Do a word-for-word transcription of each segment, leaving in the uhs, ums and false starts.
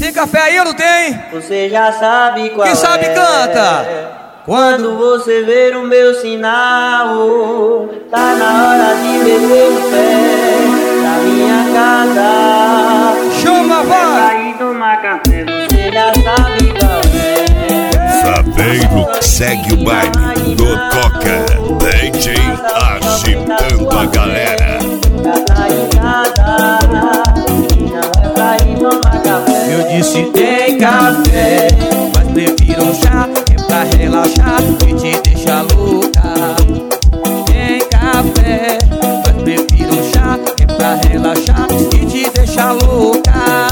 Tem café aí ou não tem? Você já sabe qual é. Quem sabe canta. Quando você ver o meu sinal, tá na hora de meter o pé na minha casa. Chama, vai! Aí tomar café, você já sabe qual é. Saveiro segue o baile do Coca, D J agitando a galera. Tá em casa, e não é pra ir tomar café. Eu disse tem café, mas prefiro um chá, é pra relaxar e te deixar louca. Tem café, mas prefiro um chá, é pra relaxar e te deixar louca.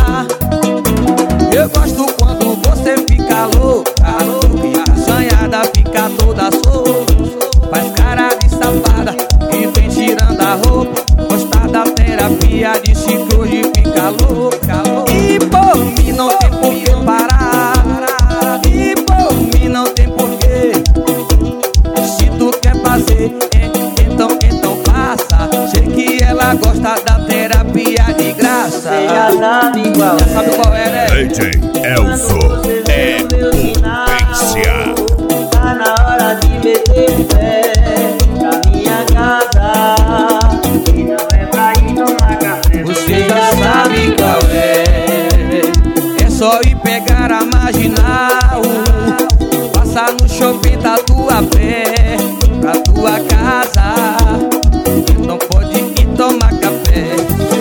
Eu gosto quando você fica louca, e a assanhada fica toda solta. Faz cara de safada e vem tirando a roupa. Gosta da terapia, disse que hoje fica louca, louca. E por mim não tem por que parar, e por mim não tem porquê. Se tu quer fazer, então, então faça. Sei que ela gosta da terapia de graça. Você já sabe qual Já é. sabe qual é, né? D J Elzo é potência. Tá na hora de meter o pé pra minha casa, e não é pra ir tomar café. Você já sabe qual é. É só ir pegar a marginal, passar no shopping da tua pé pra tua casa. Não pode ir tomar café.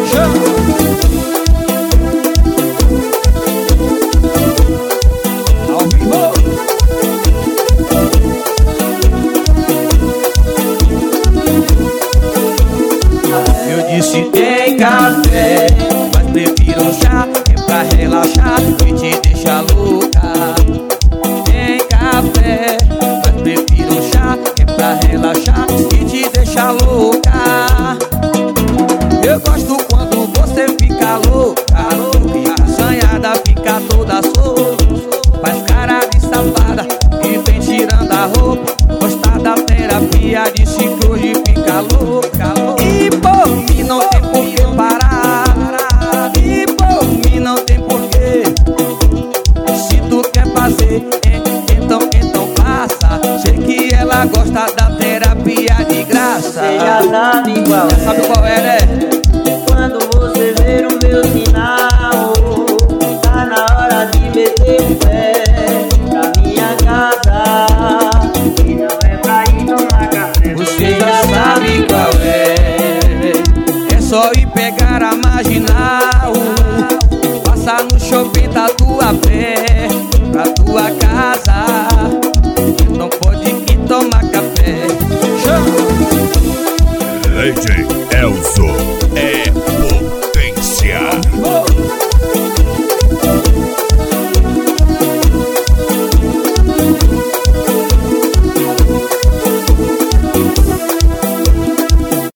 Ao vivo. Eu disse tem café, mas prefiro um chá, é pra relaxar e te deixar louca. Tem café, mas prefiro um chá, é pra relaxar e te deixar louca. Eu gosto quando você fica louca, e a assanhada fica toda solta. Faz cara de safada e vem tirando a roupa. Gosta da terapia, disse que hoje fica louca, louca. E por mim não tem por que parar, e por mim não tem porquê. Se tu quer fazer, então, então faça. Sei que ela gosta da terapia de graça. Você já sabe qual Já é. sabe qual é, né? Quando você ver o meu sinal, tá na hora de meter o pé pra minha casa, e não é pra ir tomar café. Você já sabe qual é. É só ir pegar a marginal, passar no shopping da tua pé pra tua casa.